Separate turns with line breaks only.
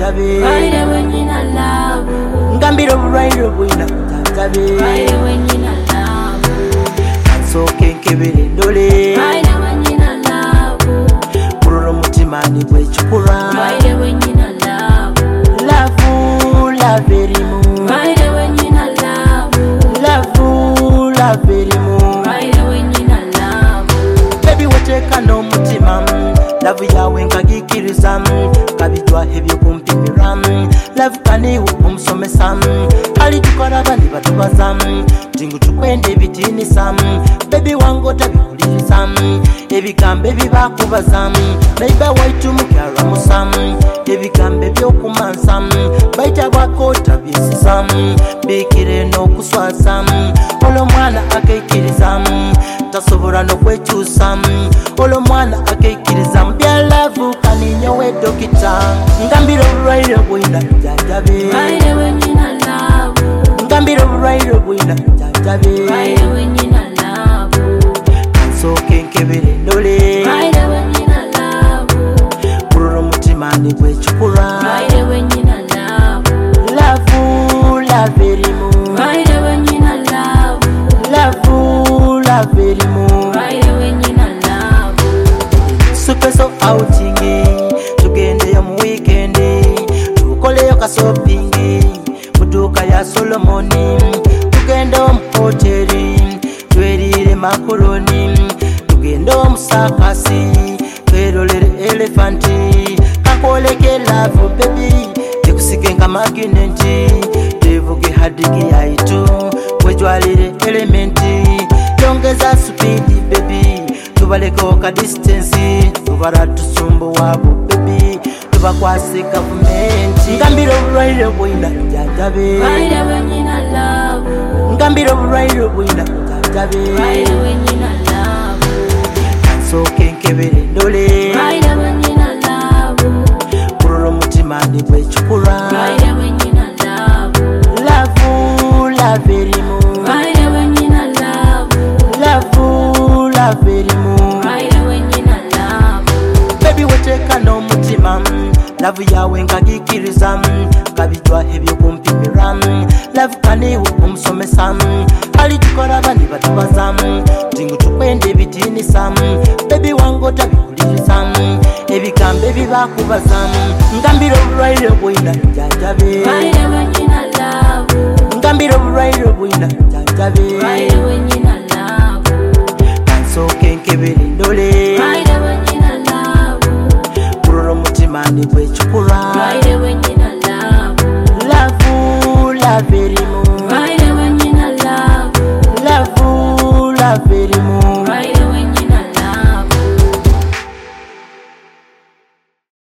jajabe
Baile wenyina love
ngambira obulwaire bwina jajabe
Baile wenyina love
Kansoke nkebere ndole
Baile wenyina love
Kurora omutima nibwe kikura
Baile wenyina love
Love erimu
Baile wenyina love
Love erimu
Baile wenyina love
Baby weteka n'omutima Love yawe nkagikiriza kabijwa ebyo kumpimira Love kaniwo omusomesa ali tukalaba ne batubaza tingu tukwende ebitinisa Baby wange otabikuliriza ebigambo ebibakubaza naiba waitu mukyalwamusa ebigambo ebyokumansa baita bwako otabyesiza bikire n'okuswasa olwo mwana akeikiriza tasobola n'okwekyusa olwo mwana akeikiriza bya love kaninyowe dokita ngambira obulwaire bwina jajabe
Baile wenyina love
ngambira obulwaire bwina jajabe
Baile wenyina love
Kansoke nkebere ndole
Baile wenyina love
kurora omutima nibwe kikura
Baile wenyina love
Love erimu
Baile wenyina love
Love erimu
Baile wenyina love
Supeso outing tugendeyo mu weekend tukoleyo kasoping muduka ya Solomoni tugenda mu hoteli twerire makaroni tugenda mu sakasi twerolere elefanti kakoleke love baby tekusike nka maginenti tevuge hadigi yaitu wejwalire elementi yongeza speed baby tubaleko ka distance tubara tusumbu wabo baby tubakwase gavumenti ngambira obulwaire bwina jajabe
Baile wenyina love
ngambira obulwaire bwina jajabe
Baile wenyina love
Kansoke nkebere ndole
Baile wenyina love
kurora omutima nibwe kikura
Baile wenyina love
Love erimu
Baile wenyina love
Love erimu
Baile wenyina love
Baby weteka n'omutima love yawe nkagikiriza kabijwa ebyo kumpimira love kaniwo omusomesa ali tukalaba ne batubaza tingu tukwende ebitinisa baby wange otabikuliriza ebigambo ebibakubaza ngambira obulwaire bwina jajabe
Baile wenyina love
ngambira obulwaire bwina jajabe
Baile wenyina love
Kansoke nkebere ndole
Baile wenyina love
kurora omutima nibwe kikura
Baile wenyina love
Love erimu
Baile wenyina love
Love erimu
Baile